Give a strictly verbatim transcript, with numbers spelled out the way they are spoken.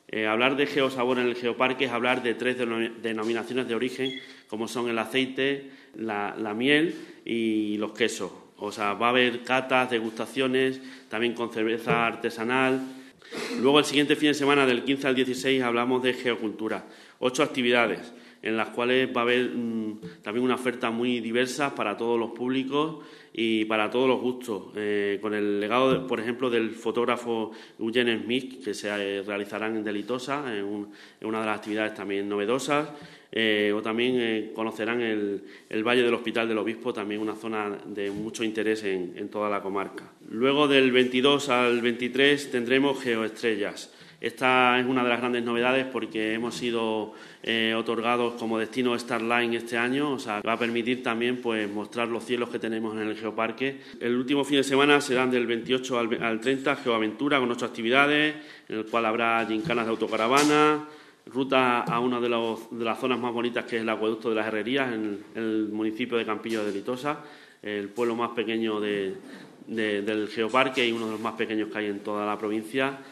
Eh, hablar de geosabor en el geoparque es hablar de tres denominaciones de origen, como son el aceite, la, la miel y los quesos. O sea, va a haber catas, degustaciones, también con cerveza artesanal. Luego, el siguiente fin de semana, del quince al dieciséis, hablamos de geocultura. Ocho actividades, en las cuales va a haber mmm, también una oferta muy diversa para todos los públicos y para todos los gustos, eh, con el legado, de, por ejemplo, del fotógrafo Eugene Smith, que se eh, realizarán en Delitosa, en, un, en una de las actividades también novedosas. Eh, o también eh, conocerán el, el Valle del Hospital del Obispo, también una zona de mucho interés en, en toda la comarca. Luego, del veintidós al veintitrés, tendremos geoestrellas. Esta es una de las grandes novedades porque hemos sido eh, otorgados como destino Starline este año, o sea, va a permitir también pues mostrar los cielos que tenemos en el geoparque. El último fin de semana serán del veintiocho al treinta, Geoaventura, con ocho actividades, en el cual habrá gincanas de autocaravana, ruta a una de, los, de las zonas más bonitas, que es el Acueducto de las Herrerías, en el, en el municipio de Campillo de Litosa, el pueblo más pequeño de, de, del geoparque y uno de los más pequeños que hay en toda la provincia.